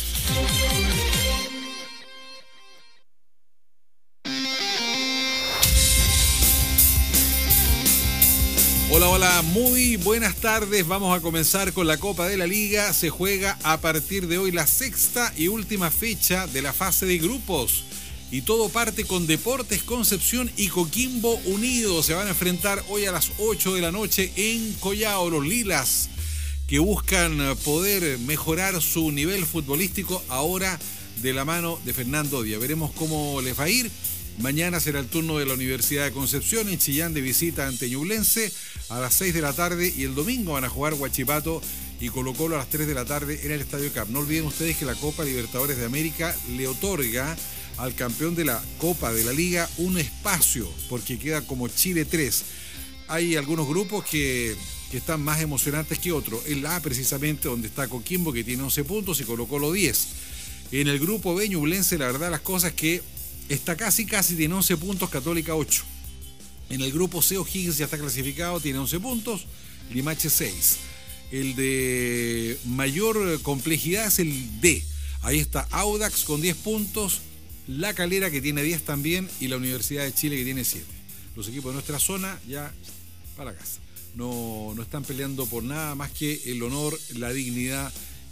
Hola, hola, muy buenas tardes. Vamos a comenzar con la Copa de la Liga. Se juega a partir de hoy la sexta y última fecha de la fase de grupos. Y todo parte con Deportes Concepción y Coquimbo Unidos. Se van a enfrentar hoy a las ocho de la noche en Collao. Los Lilas, que buscan poder mejorar su nivel futbolístico ahora de la mano de Fernando Díaz. Veremos cómo les va a ir. Mañana será el turno de la Universidad de Concepción en Chillán de visita ante Ñublense a las seis de la tarde. Y el domingo van a jugar Huachipato y Colo-Colo a las tres de la tarde en el Estadio Cap. No olviden ustedes que la Copa Libertadores de América le otorga al campeón de la Copa de la Liga un espacio, porque queda como Chile tres. Hay algunos grupos que, que están más emocionantes que otros. En la A, precisamente, donde está Coquimbo, que tiene once puntos, y Colo-Colo diez. En el grupo B, Ñublense, la verdad las cosas que está casi, casi, tiene once puntos, Católica ocho. En el grupo C, O'Higgins ya está clasificado, tiene once puntos, Limache seis. El de mayor complejidad es el D. Ahí está Audax con diez puntos, La Calera, que tiene diez también, y la Universidad de Chile, que tiene siete. Los equipos de nuestra zona ya para casa. No, no están peleando por nada más que el honor, la dignidad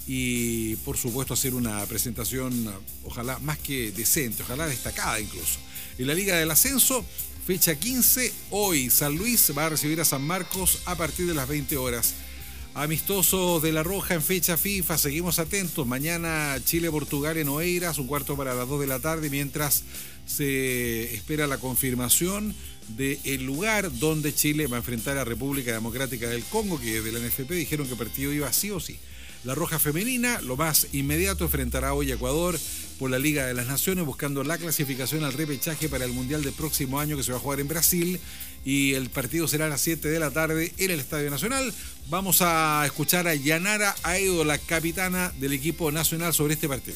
y, por supuesto, hacer una presentación, ojalá más que decente, ojalá destacada incluso. En la Liga del Ascenso, fecha quince, hoy San Luis va a recibir a San Marcos a partir de las veinte horas. Amistosos de La Roja en fecha FIFA, seguimos atentos. Mañana Chile-Portugal en Oeiras, un cuarto para las dos de la tarde, mientras se espera la confirmación del lugar donde Chile va a enfrentar a República Democrática del Congo, que desde la N F P dijeron que el partido iba sí o sí. La Roja femenina, lo más inmediato, enfrentará hoy a Ecuador por la Liga de las Naciones, buscando la clasificación al repechaje para el Mundial del próximo año, que se va a jugar en Brasil. Y el partido será a las siete de la tarde en el Estadio Nacional. Vamos a escuchar a Yanara Aedo, la capitana del equipo nacional, sobre este partido.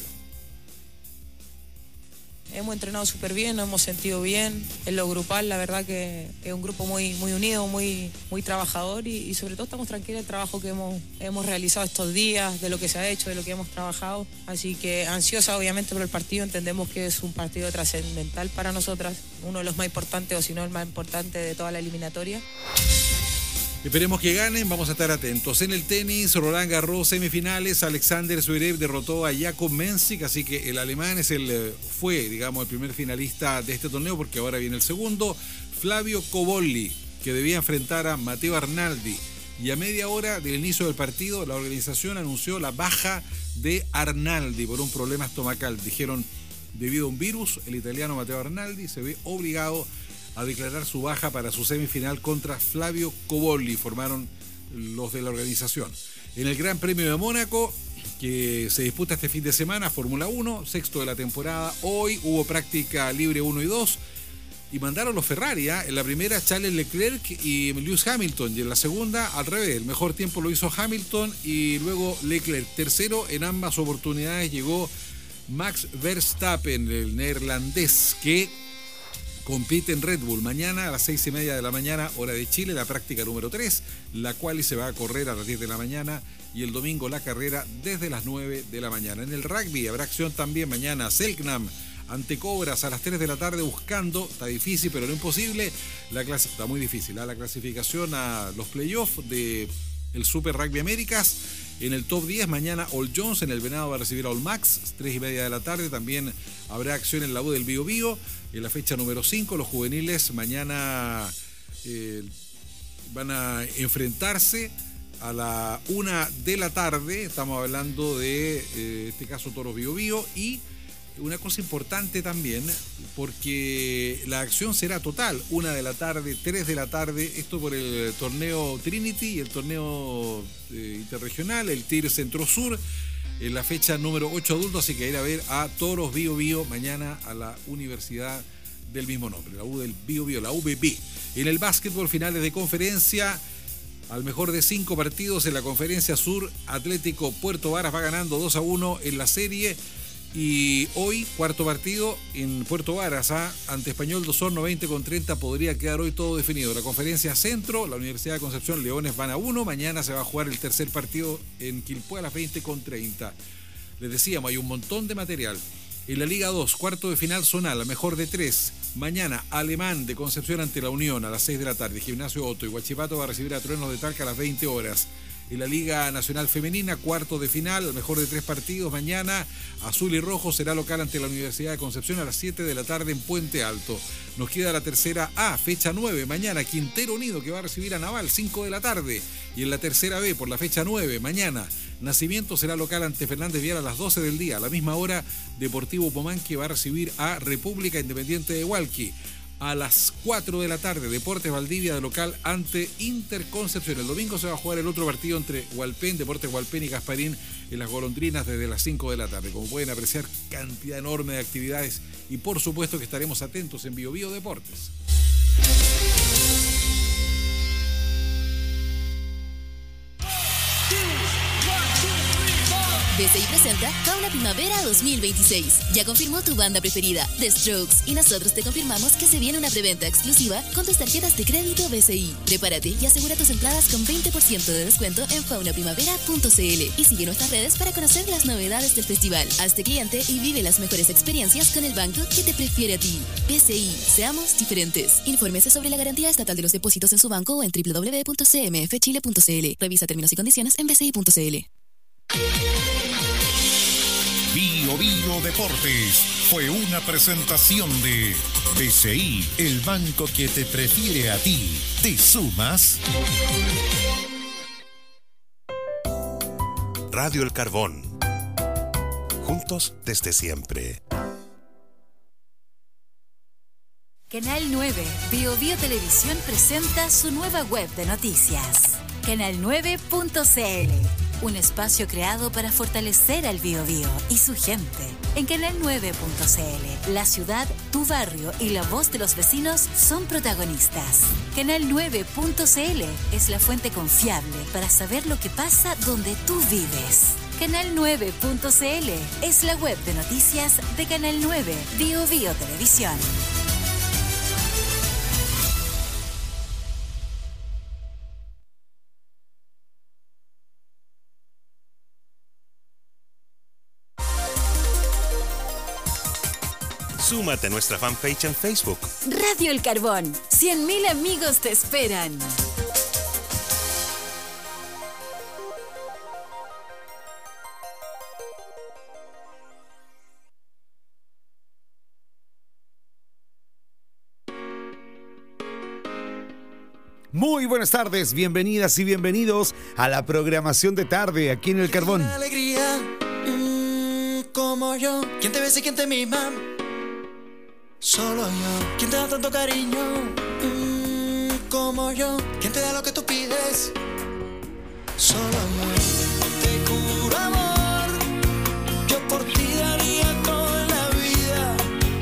Hemos entrenado súper bien, nos hemos sentido bien. En lo grupal, la verdad que es un grupo muy, muy unido, muy, muy trabajador y, y sobre todo estamos tranquilos del trabajo que hemos, hemos realizado estos días, de lo que se ha hecho, de lo que hemos trabajado. Así que ansiosa obviamente por el partido, entendemos que es un partido trascendental para nosotras, uno de los más importantes o si no el más importante de toda la eliminatoria. Esperemos que ganen, vamos a estar atentos. En el tenis, Roland Garros, semifinales, Alexander Zverev derrotó a Jakub Mensik, así que el alemán es el, fue, digamos, el primer finalista de este torneo, porque ahora viene el segundo. Flavio Cobolli, que debía enfrentar a Matteo Arnaldi, y a media hora del inicio del partido, la organización anunció la baja de Arnaldi por un problema estomacal. Dijeron, debido a un virus, el italiano Matteo Arnaldi se ve obligado a declarar su baja para su semifinal contra Flavio Cobolli. Informaron los de la organización. En el Gran Premio de Mónaco, que se disputa este fin de semana, Fórmula uno, sexto de la temporada. Hoy hubo práctica libre uno y dos y mandaron los Ferrari, ¿eh? En la primera Charles Leclerc y Lewis Hamilton, y en la segunda al revés, el mejor tiempo lo hizo Hamilton y luego Leclerc. Tercero en ambas oportunidades llegó Max Verstappen, el neerlandés, que compite en Red Bull. Mañana a las seis y media de la mañana, hora de Chile, la práctica número tres, la cual se va a correr a las diez de la mañana, y el domingo la carrera desde las nueve de la mañana. En el rugby habrá acción también mañana. Selknam ante Cobras a las tres de la tarde, buscando, está difícil pero no imposible, la clase, está muy difícil, ¿eh? La clasificación a los playoffs de el Super Rugby Américas. En el top diez, mañana All Jones en el Venado va a recibir a All Max, tres y media de la tarde. También habrá acción en la U del Bío Bío. En la fecha número cinco, los juveniles mañana eh, van a enfrentarse a la una de la tarde. Estamos hablando de, eh, este caso, Toros Bío Bío. Y una cosa importante también, porque la acción será total, una de la tarde, tres de la tarde, esto por el torneo Trinity y el torneo eh, interregional, el T I R Centro Sur, en la fecha número ocho adultos, así que ir a ver a Toros Bío Bío mañana a la Universidad del mismo nombre, la U del Bío Bío, la U B B. En el básquetbol, finales de conferencia, al mejor de cinco partidos en la Conferencia Sur, Atlético Puerto Varas va ganando dos a uno en la serie. Y hoy, cuarto partido en Puerto Varas, ¿ah? ante Español de Osorno, veinte con treinta, podría quedar hoy todo definido. La Conferencia Centro, la Universidad de Concepción, Leones van a uno. Mañana se va a jugar el tercer partido en Quilpué a las veinte con treinta. Les decíamos, hay un montón de material. En la Liga dos, cuarto de final zonal, mejor de tres. Mañana, Alemán de Concepción ante la Unión a las seis de la tarde. Gimnasio Otto y Huachipato va a recibir a Truenos de Talca a las veinte horas. En la Liga Nacional Femenina, cuarto de final, el mejor de tres partidos. Mañana, Azul y Rojo será local ante la Universidad de Concepción a las siete de la tarde en Puente Alto. Nos queda la tercera A, fecha nueve. Mañana, Quintero Unido, que va a recibir a Naval, cinco de la tarde. Y en la tercera B, por la fecha nueve, mañana, Nacimiento será local ante Fernández Vial a las doce del día. A la misma hora, Deportivo Pomán, que va a recibir a República Independiente de Hualqui. A las cuatro de la tarde, Deportes Valdivia de local ante Interconcepción. El domingo se va a jugar el otro partido entre Hualpén, Deportes Hualpén y Gasparín en las Golondrinas desde las cinco de la tarde. Como pueden apreciar, cantidad enorme de actividades y por supuesto que estaremos atentos en Bio Bio Deportes. B C I presenta Fauna Primavera dos mil veintiséis. Ya confirmó tu banda preferida, The Strokes, y nosotros te confirmamos que se viene una preventa exclusiva con tus tarjetas de crédito B C I. Prepárate y asegura tus entradas con veinte por ciento de descuento en fauna primavera punto c l y sigue nuestras redes para conocer las novedades del festival. Hazte cliente y vive las mejores experiencias con el banco que te prefiere a ti. B C I, seamos diferentes. Infórmese sobre la garantía estatal de los depósitos en su banco o en doble u doble u doble u punto c m f chile punto c l. Revisa términos y condiciones en b c i punto c l. Bio Bio Deportes fue una presentación de B C I, el banco que te prefiere a ti. ¿Te sumas? Radio El Carbón. Juntos desde siempre. Canal nueve, Bio Bio Televisión presenta su nueva web de noticias. canal nueve punto c l. Un espacio creado para fortalecer al Biobío y su gente. En canal nueve punto c l, la ciudad, tu barrio y la voz de los vecinos son protagonistas. canal nueve punto c l es la fuente confiable para saber lo que pasa donde tú vives. canal nueve punto c l es la web de noticias de Canal nueve, Biobío Televisión. Súmate a nuestra fanpage en Facebook. Radio El Carbón. cien mil amigos te esperan. Muy buenas tardes, bienvenidas y bienvenidos a la programación de tarde aquí en El Carbón. Alegría, mmm, como yo. ¿Quién te besa y quién te mima? Solo yo. ¿Quién te da tanto cariño? Mm, como yo. ¿Quién te da lo que tú pides? solo yo. Te juro amor, yo por ti daría toda la vida.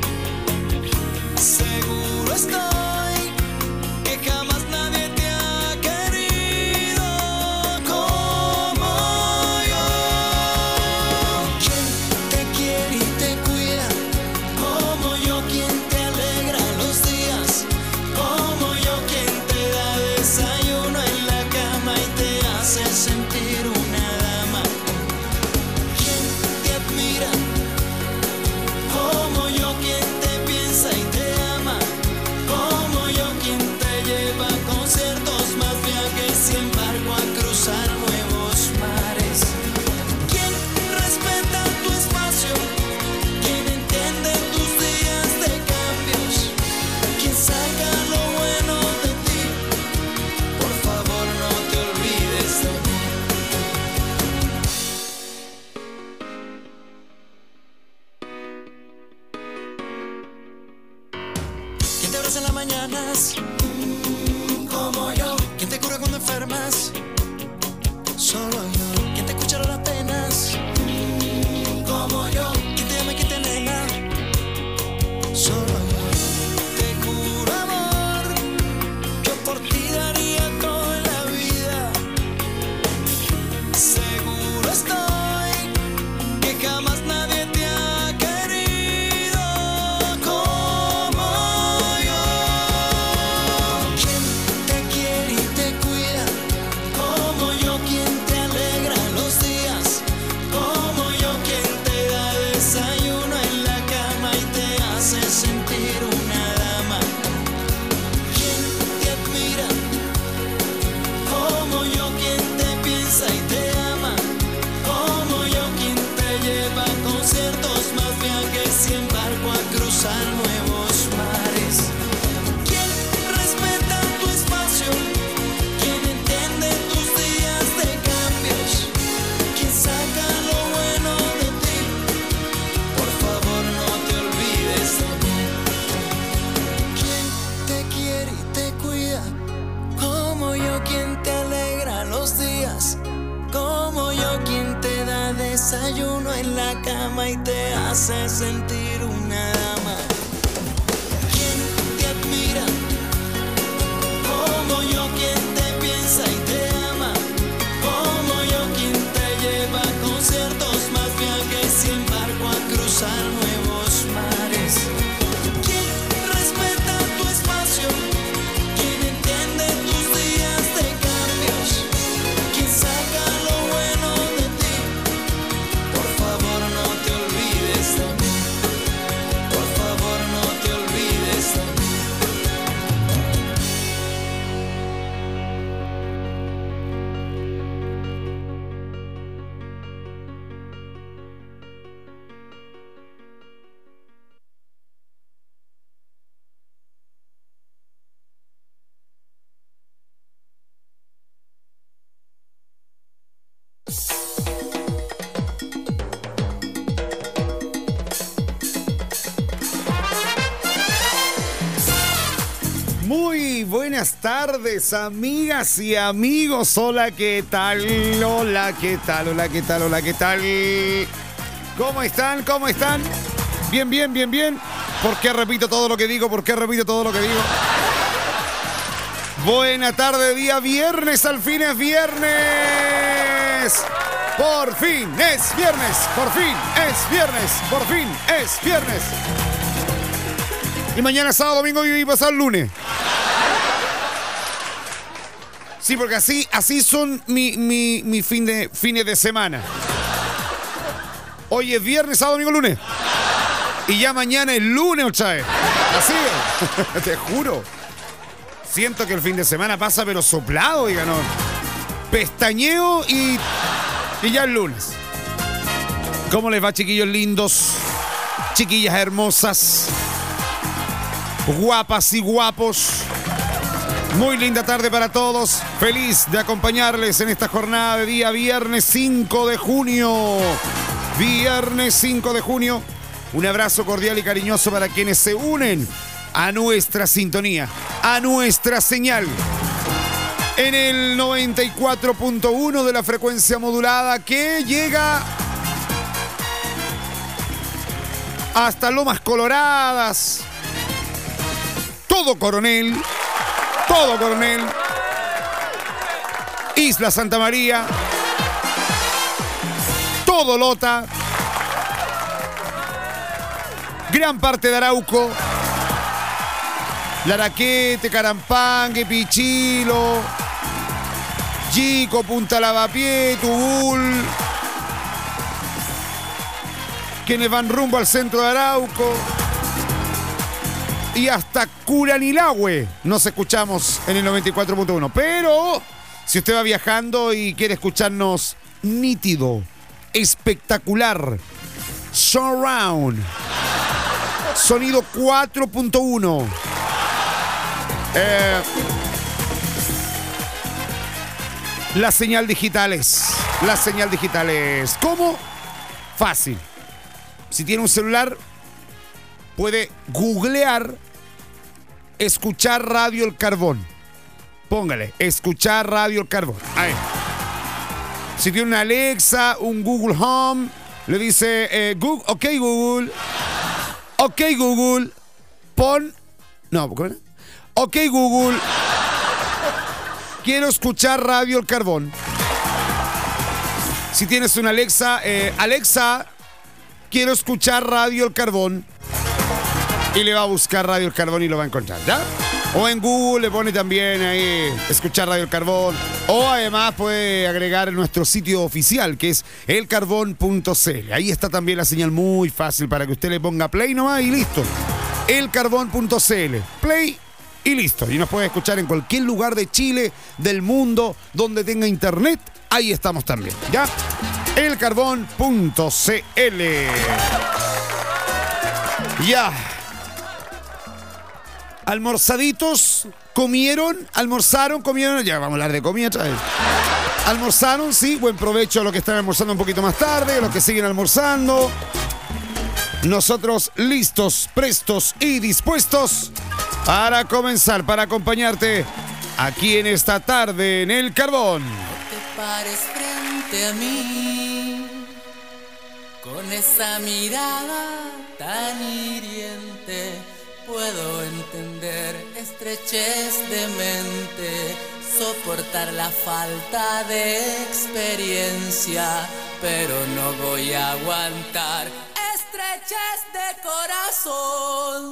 Seguro estoy que jamás nadie te ha querido como yo. Quien te quiere y te cuida, como yo, quien te alegra los días, como yo, quien te da desayuno en la cama y te hace sentir una dama. Quien te admira, como yo, quien te piensa y te ama, como yo, quien te lleva a conciertos, más viajes y embarco a cruzar nuevos mares. Quien respeta tu espacio, quien entiende tus días de cambios, quien saca lo bueno de ti, por favor no te olvides de mí. Quien te abraza en las mañanas, mm, como yo. Quien te cura cuando enfermas, solo yo. Quien te escucha las penas, mm, como yo. Quien te ama y quien te anhela, solo yo. Te juro amor, yo por ti daría toda la vida. Seguro estoy que jamás nadie te ha querido como yo. Quien te quiere y te cuida, como yo, quien te alegra los días, como yo, quien te da desayuno en la cama y te hace sentir una dama. Quien te admira, como yo, quien te piensa y te ama, como yo, quien te lleva a conciertos, más viajes y embarco a cruzar nuevos mares. Quien respeta tu espacio, quien entiende tus días de cambios, quien saca lo bueno de ti, por favor no te olvides de mí. Quien te quiere y te cuida, como yo, quien te alegra los días, como yo, quien te da desayuno en la cama y te hace sentir una dama. Quien te admira, como yo, quien te piensa y te ama, como yo, quien te lleva a conciertos, más viajes y embarco a cruzar nuevos mares. Quien respeta tu espacio, quien entiende tus días de cambios, quien saca lo bueno de ti, por favor no te olvides de mí, por favor no te olvides de mí. Muy buenas tardes, amigas y amigos. Hola, ¿qué tal? Hola, ¿qué tal? Hola, ¿qué tal? Hola, ¿qué tal? ¿Cómo están? ¿Cómo están? Bien, bien, bien, bien. ¿Por qué repito todo lo que digo? ¿Por qué repito todo lo que digo? Buena tarde, día viernes, al fin es viernes. Por fin es viernes, por fin es viernes, por fin es viernes. Y mañana sábado, domingo y pasar lunes. Sí, porque así, así son mi, mi, mi fin de, fines de semana. Hoy es viernes, sábado, domingo, lunes. Y ya mañana es lunes otra vez. Así es. Te juro. Siento que el fin de semana pasa pero soplado, oiga, no. Pestañeo y, y ya es lunes. ¿Cómo les va, chiquillos lindos? Chiquillas hermosas. Guapas y guapos. Muy linda tarde para todos. Feliz de acompañarles en esta jornada de día viernes cinco de junio. Viernes cinco de junio. Un abrazo cordial y cariñoso para quienes se unen a nuestra sintonía, a nuestra señal. en el noventa y cuatro punto uno de la frecuencia modulada que llega hasta Lomas Coloradas, todo Coronel, todo Coronel, Isla Santa María, todo Lota, gran parte de Arauco, Laraquete, Carampangue, Pichilo, Chico, Punta Lavapié, Tubul, quienes van rumbo al centro de Arauco y hasta Curanilahue nos escuchamos en el noventa y cuatro punto uno. Pero si usted va viajando y quiere escucharnos nítido, espectacular, surround, sonido cuatro punto uno, eh, las señal digitales, las señal digitales, ¿cómo? Fácil. Si tiene un celular, puede googlear escuchar Radio El Carbón. Póngale, escuchar Radio El Carbón. Ahí. Si tiene una Alexa, un Google Home, le dice, eh, Google, ok Google, ok Google, pon, no, ¿cómo era? Ok Google, quiero escuchar Radio El Carbón. Si tienes una Alexa, eh, Alexa, quiero escuchar Radio El Carbón. Y le va a buscar Radio El Carbón y lo va a encontrar, ¿ya? O en Google le pone también ahí escuchar Radio El Carbón. O además puede agregar nuestro sitio oficial, que es el carbón punto c l. Ahí está también la señal muy fácil para que usted le ponga play nomás y listo. el carbón punto c l. Play y listo. Y nos puede escuchar en cualquier lugar de Chile, del mundo, donde tenga internet. Ahí estamos también, ¿ya? el carbón punto c l. Ya. Almorzaditos, comieron, almorzaron, comieron. Ya vamos a hablar de comida otra vez. Almorzaron, sí, buen provecho a los que están almorzando un poquito más tarde, a los que siguen almorzando. Nosotros listos, prestos y dispuestos para comenzar, para acompañarte aquí en esta tarde en El Carbón. No te pares frente a mí con esa mirada tan hiriente. Puedo entender estrechez de mente, soportar la falta de experiencia, pero no voy a aguantar estrechez de corazón.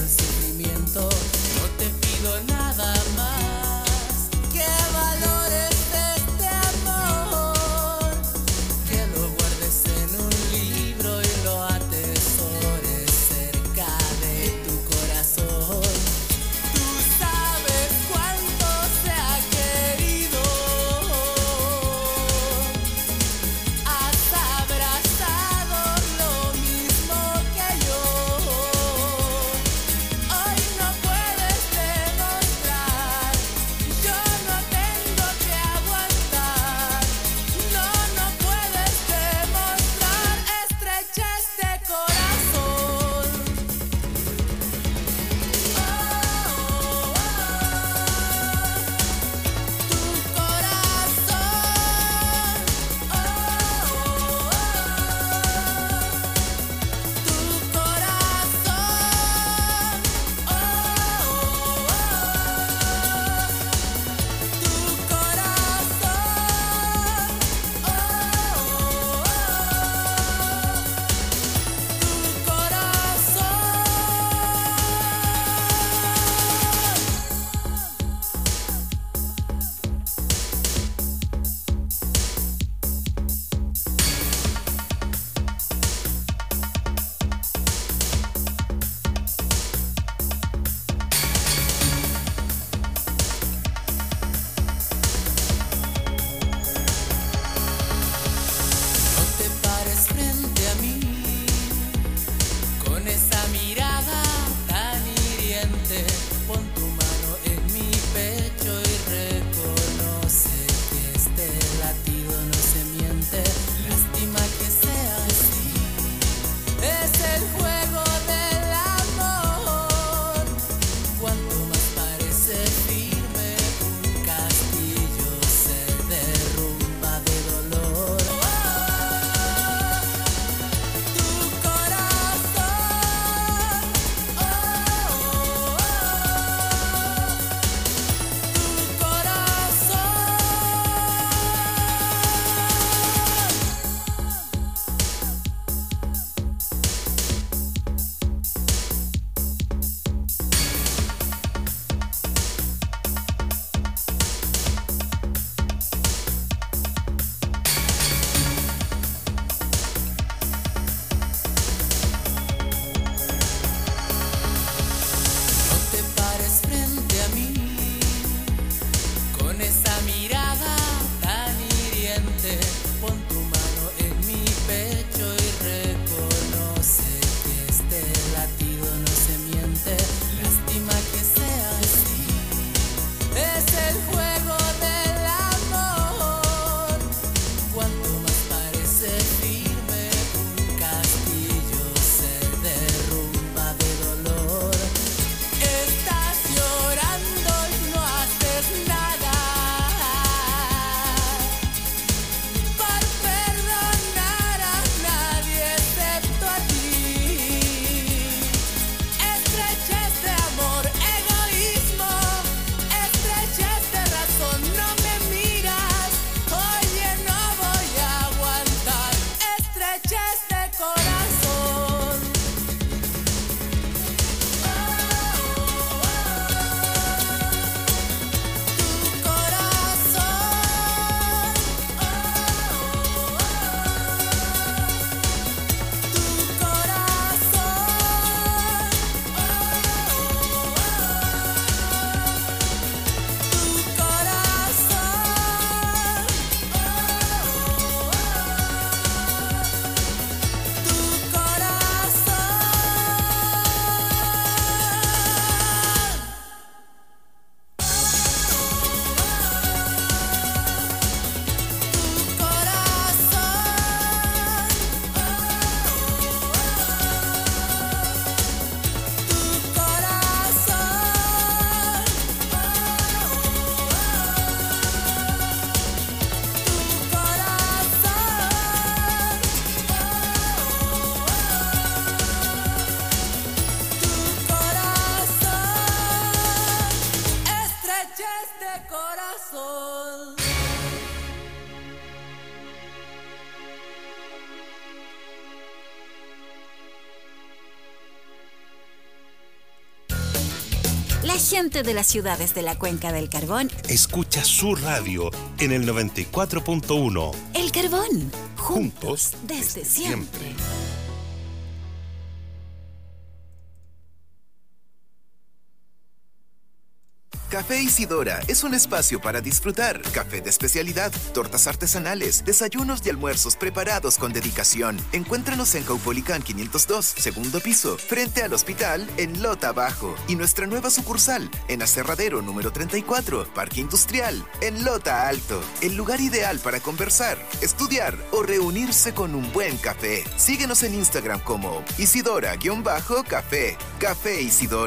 No te pido nada más que valores La gente de las ciudades de la Cuenca del Carbón. Escucha su radio en el noventa y cuatro punto uno. El Carbón. Juntos desde, desde siempre. siempre. Café Isidora es un espacio para disfrutar. Café de especialidad, tortas artesanales, desayunos y almuerzos preparados con dedicación. Encuéntranos en Caupolicán quinientos dos, segundo piso, frente al hospital, en Lota Bajo. Y nuestra nueva sucursal, en Aserradero número treinta y cuatro, Parque Industrial, en Lota Alto. El lugar ideal para conversar, estudiar o reunirse con un buen café. Síguenos en Instagram como Isidora-Café. Café Isidora.